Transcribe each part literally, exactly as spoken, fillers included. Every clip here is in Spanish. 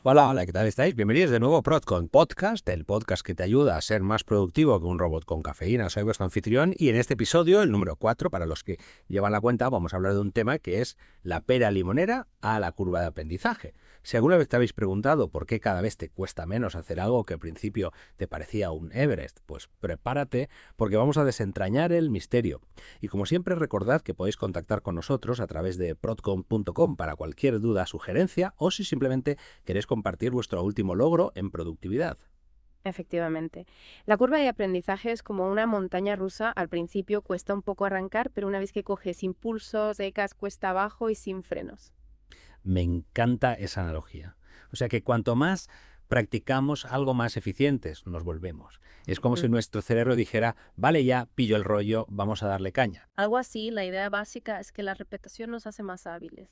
Hola, hola, ¿qué tal estáis? Bienvenidos de nuevo a Prodcon Podcast, el podcast que te ayuda a ser más productivo que un robot con cafeína. Soy vuestro anfitrión y en este episodio, el número cuatro, para los que llevan la cuenta, vamos a hablar de un tema que es la pera limonera a la curva de aprendizaje. Si alguna vez te habéis preguntado por qué cada vez te cuesta menos hacer algo que al principio te parecía un Everest, pues prepárate porque vamos a desentrañar el misterio. Y como siempre, recordad que podéis contactar con nosotros a través de prodcon punto com para cualquier duda, sugerencia o si simplemente queréis compartir vuestro último logro en productividad. Efectivamente. La curva de aprendizaje es como una montaña rusa. Al principio cuesta un poco arrancar, pero una vez que coges impulsos, llegas cuesta abajo y sin frenos. Me encanta esa analogía. O sea que cuanto más practicamos, algo más eficientes nos volvemos. Es como Ujú. si nuestro cerebro dijera, vale ya, pillo el rollo, vamos a darle caña. Algo así, la idea básica es que la repetición nos hace más hábiles.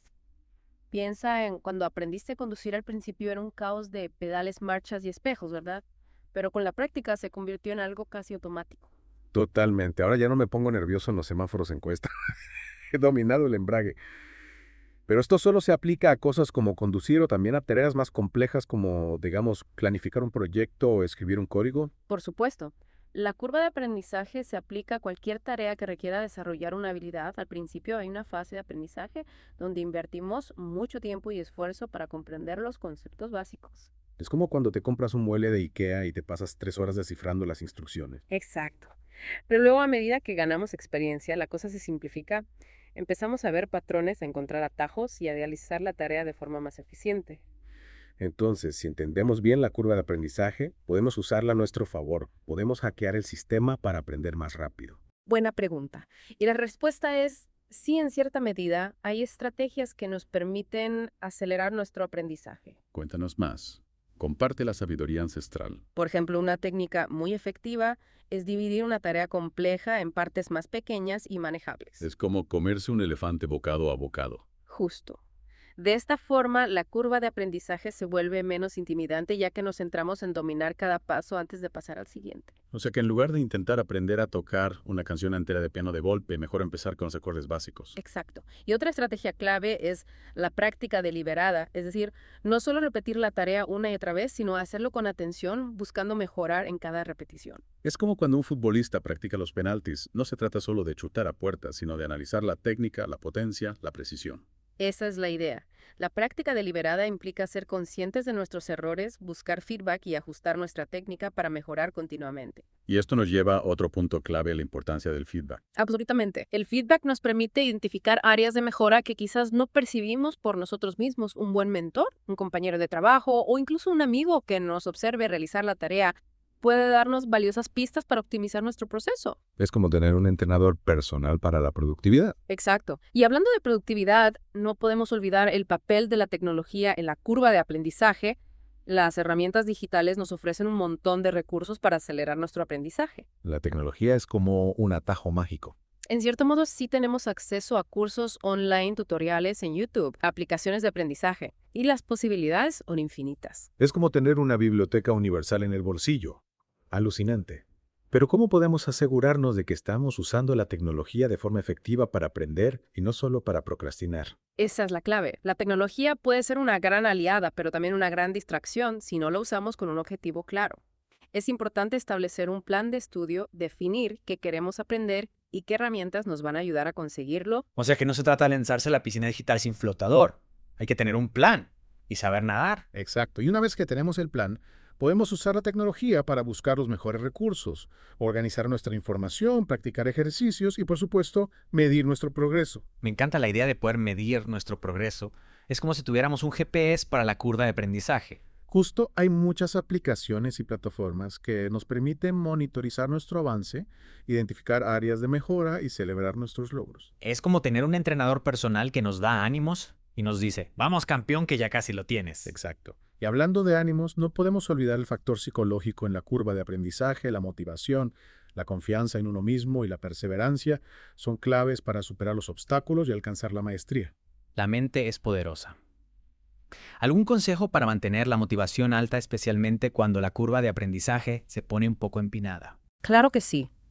Piensa en cuando aprendiste a conducir al principio era un caos de pedales, marchas y espejos, ¿verdad? Pero con la práctica se convirtió en algo casi automático. Totalmente. Ahora ya no me pongo nervioso en los semáforos en cuesta. He dominado el embrague. Pero esto solo se aplica a cosas como conducir o también a tareas más complejas como, digamos, planificar un proyecto o escribir un código. Por supuesto, la curva de aprendizaje se aplica a cualquier tarea que requiera desarrollar una habilidad. Al principio hay una fase de aprendizaje donde invertimos mucho tiempo y esfuerzo para comprender los conceptos básicos. Es como cuando te compras un mueble de IKEA y te pasas tres horas descifrando las instrucciones. Exacto. Pero luego a medida que ganamos experiencia, la cosa se simplifica. Empezamos a ver patrones, a encontrar atajos y a realizar la tarea de forma más eficiente. Entonces, si entendemos bien la curva de aprendizaje, podemos usarla a nuestro favor. Podemos hackear el sistema para aprender más rápido. Buena pregunta. Y la respuesta es sí, en cierta medida, hay estrategias que nos permiten acelerar nuestro aprendizaje. Cuéntanos más. Comparte la sabiduría ancestral. Por ejemplo, una técnica muy efectiva es dividir una tarea compleja en partes más pequeñas y manejables. Es como comerse un elefante bocado a bocado. Justo. De esta forma, la curva de aprendizaje se vuelve menos intimidante ya que nos centramos en dominar cada paso antes de pasar al siguiente. O sea que en lugar de intentar aprender a tocar una canción entera de piano de golpe, mejor empezar con los acordes básicos. Exacto. Y otra estrategia clave es la práctica deliberada, es decir, no solo repetir la tarea una y otra vez, sino hacerlo con atención, buscando mejorar en cada repetición. Es como cuando un futbolista practica los penaltis. No se trata solo de chutar a puerta, sino de analizar la técnica, la potencia, la precisión. Esa es la idea. La práctica deliberada implica ser conscientes de nuestros errores, buscar feedback y ajustar nuestra técnica para mejorar continuamente. Y esto nos lleva a otro punto clave, la importancia del feedback. Absolutamente. El feedback nos permite identificar áreas de mejora que quizás no percibimos por nosotros mismos. Un buen mentor, un compañero de trabajo o incluso un amigo que nos observe realizar la tarea puede darnos valiosas pistas para optimizar nuestro proceso. Es como tener un entrenador personal para la productividad. Exacto. Y hablando de productividad, no podemos olvidar el papel de la tecnología en la curva de aprendizaje. Las herramientas digitales nos ofrecen un montón de recursos para acelerar nuestro aprendizaje. La tecnología es como un atajo mágico. En cierto modo, sí tenemos acceso a cursos online, tutoriales en YouTube, aplicaciones de aprendizaje, y las posibilidades son infinitas. Es como tener una biblioteca universal en el bolsillo. Alucinante. Pero ¿cómo podemos asegurarnos de que estamos usando la tecnología de forma efectiva para aprender y no solo para procrastinar? Esa es la clave. La tecnología puede ser una gran aliada, pero también una gran distracción si no la usamos con un objetivo claro. Es importante establecer un plan de estudio, definir qué queremos aprender y qué herramientas nos van a ayudar a conseguirlo. O sea que no se trata de lanzarse a la piscina digital sin flotador. Hay que tener un plan y saber nadar. Exacto. Y una vez que tenemos el plan, podemos usar la tecnología para buscar los mejores recursos, organizar nuestra información, practicar ejercicios y, por supuesto, medir nuestro progreso. Me encanta la idea de poder medir nuestro progreso. Es como si tuviéramos un G P S para la curva de aprendizaje. Justo hay muchas aplicaciones y plataformas que nos permiten monitorizar nuestro avance, identificar áreas de mejora y celebrar nuestros logros. Es como tener un entrenador personal que nos da ánimos y nos dice, vamos campeón que ya casi lo tienes. Exacto. Y hablando de ánimos, no podemos olvidar el factor psicológico en la curva de aprendizaje. La motivación, la confianza en uno mismo y la perseverancia son claves para superar los obstáculos y alcanzar la maestría. La mente es poderosa. ¿Algún consejo para mantener la motivación alta, especialmente cuando la curva de aprendizaje se pone un poco empinada? Claro que sí.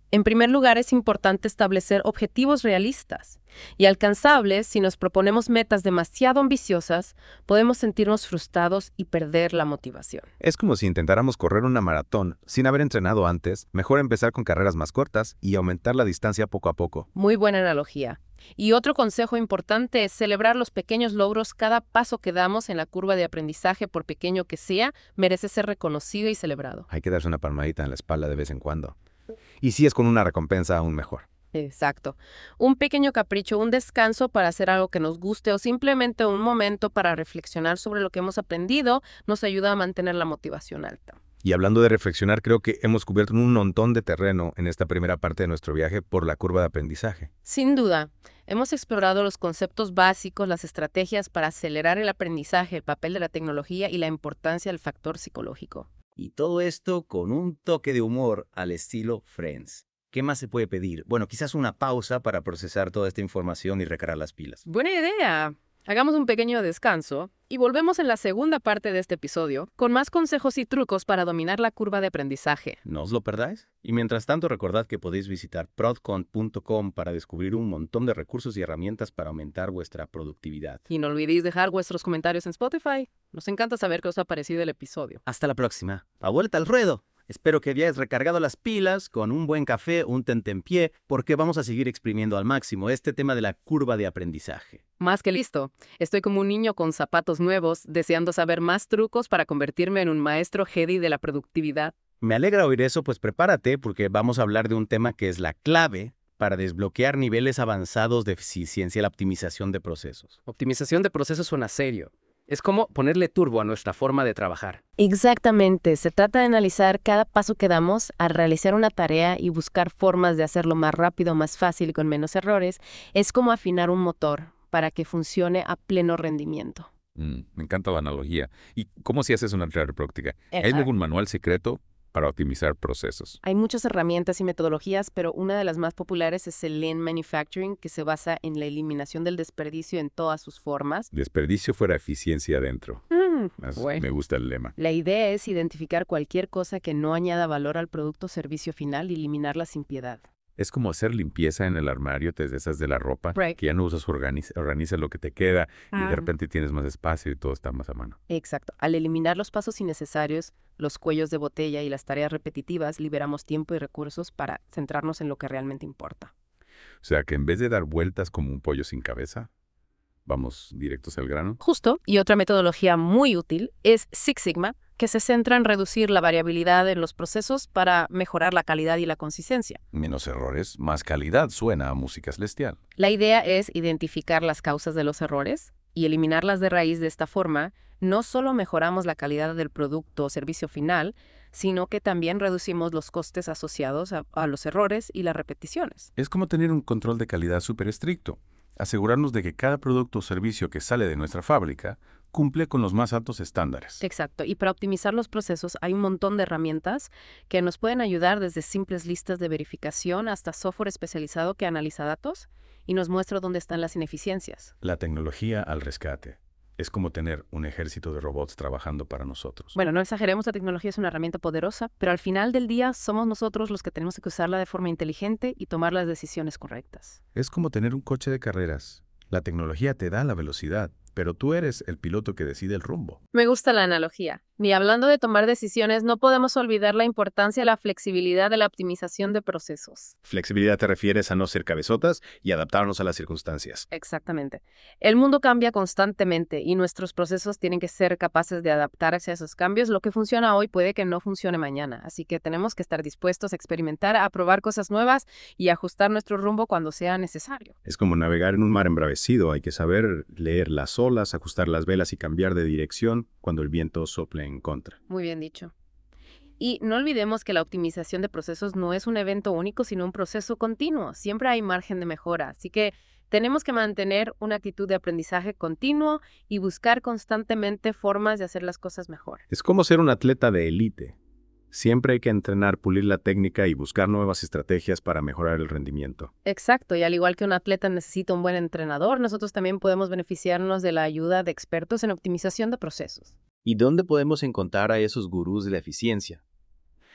En primer lugar, es importante establecer objetivos realistas y alcanzables. Si nos proponemos metas demasiado ambiciosas, podemos sentirnos frustrados y perder la motivación. Es como si intentáramos correr una maratón sin haber entrenado antes. Mejor empezar con carreras más cortas y aumentar la distancia poco a poco. Muy buena analogía. Y otro consejo importante es celebrar los pequeños logros. Cada paso que damos en la curva de aprendizaje, por pequeño que sea, merece ser reconocido y celebrado. Hay que darse una palmadita en la espalda de vez en cuando. Y si es con una recompensa, aún mejor. Exacto. Un pequeño capricho, un descanso para hacer algo que nos guste o simplemente un momento para reflexionar sobre lo que hemos aprendido nos ayuda a mantener la motivación alta. Y hablando de reflexionar, creo que hemos cubierto un montón de terreno en esta primera parte de nuestro viaje por la curva de aprendizaje. Sin duda, hemos explorado los conceptos básicos, las estrategias para acelerar el aprendizaje, el papel de la tecnología y la importancia del factor psicológico. Y todo esto con un toque de humor al estilo Friends. ¿Qué más se puede pedir? Bueno, quizás una pausa para procesar toda esta información y recargar las pilas. Buena idea. Hagamos un pequeño descanso y volvemos en la segunda parte de este episodio con más consejos y trucos para dominar la curva de aprendizaje. No os lo perdáis. Y mientras tanto, recordad que podéis visitar prodcon punto com para descubrir un montón de recursos y herramientas para aumentar vuestra productividad. Y no olvidéis dejar vuestros comentarios en Spotify. Nos encanta saber qué os ha parecido el episodio. Hasta la próxima. A vuelta al ruedo. Espero que hayáis recargado las pilas con un buen café, un tentempié, porque vamos a seguir exprimiendo al máximo este tema de la curva de aprendizaje. Más que listo. Estoy como un niño con zapatos nuevos, deseando saber más trucos para convertirme en un maestro Jedi de la productividad. Me alegra oír eso, pues prepárate porque vamos a hablar de un tema que es la clave para desbloquear niveles avanzados de eficiencia y la optimización de procesos. Optimización de procesos suena serio. Es como ponerle turbo a nuestra forma de trabajar. Exactamente. Se trata de analizar cada paso que damos al realizar una tarea y buscar formas de hacerlo más rápido, más fácil y con menos errores. Es como afinar un motor para que funcione a pleno rendimiento. Mm, me encanta la analogía. ¿Y cómo se hace una tarea práctica? ¿Hay Exacto. algún manual secreto para optimizar procesos? Hay muchas herramientas y metodologías, pero una de las más populares es el Lean Manufacturing, que se basa en la eliminación del desperdicio en todas sus formas. Desperdicio fuera eficiencia adentro. Mm, Más- bueno. Me gusta el lema. La idea es identificar cualquier cosa que no añada valor al producto o servicio final y eliminarla sin piedad. Es como hacer limpieza en el armario, te deshaces de la ropa, Right. que ya no usas, organiza, organiza lo que te queda y Ah. de repente tienes más espacio y todo está más a mano. Exacto. Al eliminar los pasos innecesarios, los cuellos de botella y las tareas repetitivas, liberamos tiempo y recursos para centrarnos en lo que realmente importa. O sea que en vez de dar vueltas como un pollo sin cabeza, vamos directos al grano. Justo. Y otra metodología muy útil es Six Sigma, que se centra en reducir la variabilidad en los procesos para mejorar la calidad y la consistencia. Menos errores, más calidad, suena a música celestial. La idea es identificar las causas de los errores y eliminarlas de raíz. De esta forma, no solo mejoramos la calidad del producto o servicio final, sino que también reducimos los costes asociados a, a los errores y las repeticiones. Es como tener un control de calidad súper estricto. Asegurarnos de que cada producto o servicio que sale de nuestra fábrica cumple con los más altos estándares. Exacto. Y para optimizar los procesos hay un montón de herramientas que nos pueden ayudar, desde simples listas de verificación hasta software especializado que analiza datos y nos muestra dónde están las ineficiencias. La tecnología al rescate. Es como tener un ejército de robots trabajando para nosotros. Bueno, no exageremos, la tecnología es una herramienta poderosa, pero al final del día somos nosotros los que tenemos que usarla de forma inteligente y tomar las decisiones correctas. Es como tener un coche de carreras. La tecnología te da la velocidad, pero tú eres el piloto que decide el rumbo. Me gusta la analogía. Y hablando de tomar decisiones, no podemos olvidar la importancia de la flexibilidad de la optimización de procesos. Flexibilidad te refieres a no ser cabezotas y adaptarnos a las circunstancias. Exactamente. El mundo cambia constantemente y nuestros procesos tienen que ser capaces de adaptarse a esos cambios. Lo que funciona hoy puede que no funcione mañana, así que tenemos que estar dispuestos a experimentar, a probar cosas nuevas y ajustar nuestro rumbo cuando sea necesario. Es como navegar en un mar embravecido. Hay que saber leer las olas, ajustar las velas y cambiar de dirección cuando el viento sople en contra. Muy bien dicho. Y no olvidemos que la optimización de procesos no es un evento único, sino un proceso continuo. Siempre hay margen de mejora, así que tenemos que mantener una actitud de aprendizaje continuo y buscar constantemente formas de hacer las cosas mejor. Es como ser un atleta de élite. Siempre hay que entrenar, pulir la técnica y buscar nuevas estrategias para mejorar el rendimiento. Exacto, y al igual que un atleta necesita un buen entrenador, nosotros también podemos beneficiarnos de la ayuda de expertos en optimización de procesos. ¿Y dónde podemos encontrar a esos gurús de la eficiencia?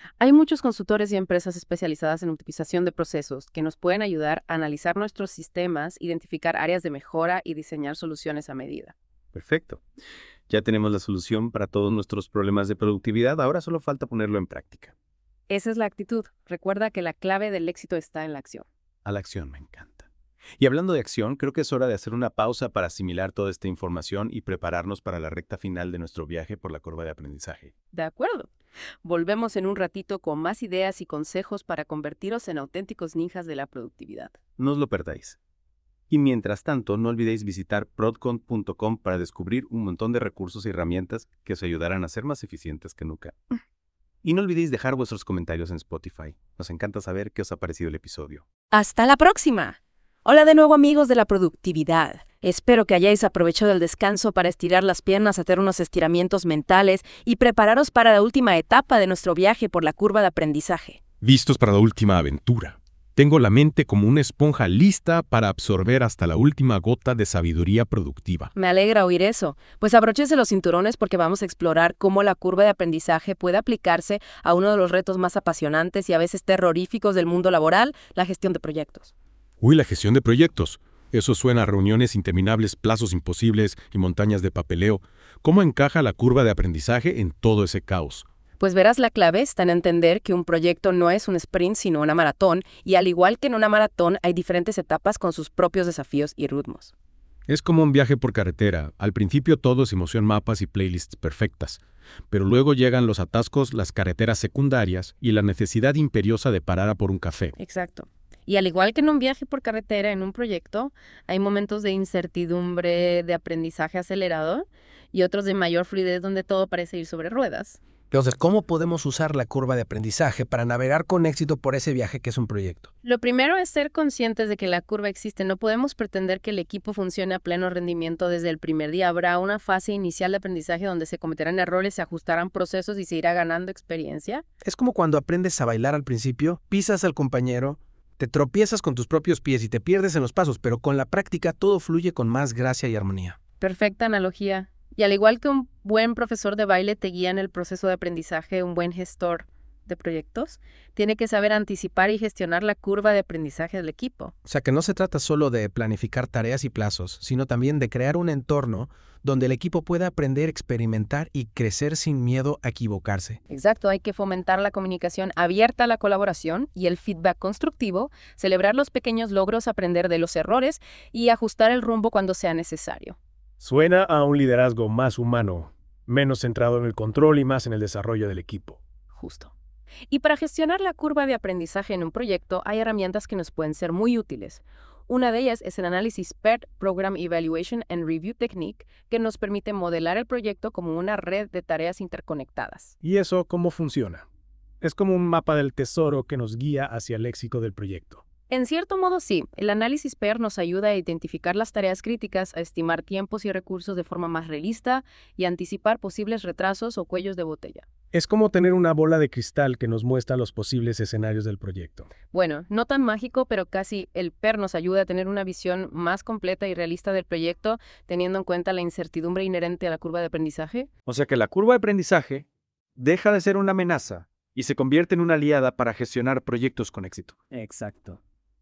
Hay muchos consultores y empresas especializadas en optimización de procesos que nos pueden ayudar a analizar nuestros sistemas, identificar áreas de mejora y diseñar soluciones a medida. Perfecto. Ya tenemos la solución para todos nuestros problemas de productividad, ahora solo falta ponerlo en práctica. Esa es la actitud. Recuerda que la clave del éxito está en la acción. A la acción me encanta. Y hablando de acción, creo que es hora de hacer una pausa para asimilar toda esta información y prepararnos para la recta final de nuestro viaje por la curva de aprendizaje. De acuerdo. Volvemos en un ratito con más ideas y consejos para convertiros en auténticos ninjas de la productividad. No os lo perdáis. Y mientras tanto, no olvidéis visitar prodcon punto com para descubrir un montón de recursos y herramientas que os ayudarán a ser más eficientes que nunca. Y no olvidéis dejar vuestros comentarios en Spotify. Nos encanta saber qué os ha parecido el episodio. ¡Hasta la próxima! Hola de nuevo amigos de la productividad. Espero que hayáis aprovechado el descanso para estirar las piernas, hacer unos estiramientos mentales y prepararos para la última etapa de nuestro viaje por la curva de aprendizaje. Vistos para la última aventura. Tengo la mente como una esponja lista para absorber hasta la última gota de sabiduría productiva. Me alegra oír eso, pues abróchense los cinturones porque vamos a explorar cómo la curva de aprendizaje puede aplicarse a uno de los retos más apasionantes y a veces terroríficos del mundo laboral, la gestión de proyectos. Uy, la gestión de proyectos. Eso suena a reuniones interminables, plazos imposibles y montañas de papeleo. ¿Cómo encaja la curva de aprendizaje en todo ese caos? Pues verás, la clave está en entender que un proyecto no es un sprint, sino una maratón, y al igual que en una maratón hay diferentes etapas con sus propios desafíos y ritmos. Es como un viaje por carretera. Al principio todo es emoción, mapas y playlists perfectas. Pero luego llegan los atascos, las carreteras secundarias y la necesidad imperiosa de parar a por un café. Exacto. Y al igual que en un viaje por carretera, en un proyecto, hay momentos de incertidumbre, de aprendizaje acelerado y otros de mayor fluidez donde todo parece ir sobre ruedas. Entonces, ¿cómo podemos usar la curva de aprendizaje para navegar con éxito por ese viaje que es un proyecto? Lo primero es ser conscientes de que la curva existe. No podemos pretender que el equipo funcione a pleno rendimiento desde el primer día. Habrá una fase inicial de aprendizaje donde se cometerán errores, se ajustarán procesos y se irá ganando experiencia. Es como cuando aprendes a bailar al principio, pisas al compañero, te tropiezas con tus propios pies y te pierdes en los pasos, pero con la práctica todo fluye con más gracia y armonía. Perfecta analogía. Y al igual que un buen profesor de baile te guía en el proceso de aprendizaje, un buen gestor de proyectos tiene que saber anticipar y gestionar la curva de aprendizaje del equipo. O sea que no se trata solo de planificar tareas y plazos, sino también de crear un entorno donde el equipo pueda aprender, experimentar y crecer sin miedo a equivocarse. Exacto, hay que fomentar la comunicación abierta a la colaboración y el feedback constructivo, celebrar los pequeños logros, aprender de los errores y ajustar el rumbo cuando sea necesario. Suena a un liderazgo más humano, menos centrado en el control y más en el desarrollo del equipo. Justo. Y para gestionar la curva de aprendizaje en un proyecto hay herramientas que nos pueden ser muy útiles. Una de ellas es el análisis P E R, Program Evaluation and Review Technique, que nos permite modelar el proyecto como una red de tareas interconectadas. ¿Y eso cómo funciona? Es como un mapa del tesoro que nos guía hacia el éxito del proyecto. En cierto modo sí, el análisis P E R nos ayuda a identificar las tareas críticas, a estimar tiempos y recursos de forma más realista y a anticipar posibles retrasos o cuellos de botella. Es como tener una bola de cristal que nos muestra los posibles escenarios del proyecto. Bueno, no tan mágico, pero casi el P E R nos ayuda a tener una visión más completa y realista del proyecto, teniendo en cuenta la incertidumbre inherente a la curva de aprendizaje. O sea que la curva de aprendizaje deja de ser una amenaza y se convierte en una aliada para gestionar proyectos con éxito. Exacto.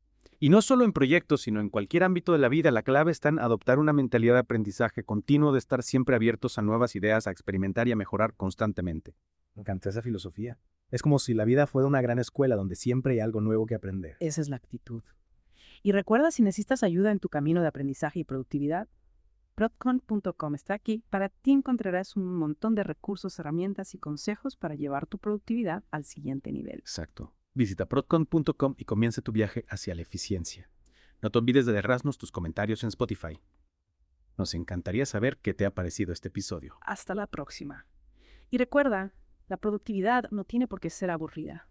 Y no solo en proyectos, sino en cualquier ámbito de la vida, la clave está en adoptar una mentalidad de aprendizaje continuo, de estar siempre abiertos a nuevas ideas, a experimentar y a mejorar constantemente. Me encanta esa filosofía. Es como si la vida fuera una gran escuela donde siempre hay algo nuevo que aprender. Esa es la actitud. Y recuerda, si necesitas ayuda en tu camino de aprendizaje y productividad, prodcon punto com está aquí. Para ti encontrarás un montón de recursos, herramientas y consejos para llevar tu productividad al siguiente nivel. Exacto. Visita prodcon punto com y comienza tu viaje hacia la eficiencia. No te olvides de dejarnos tus comentarios en Spotify. Nos encantaría saber qué te ha parecido este episodio. Hasta la próxima. Y recuerda, la productividad no tiene por qué ser aburrida.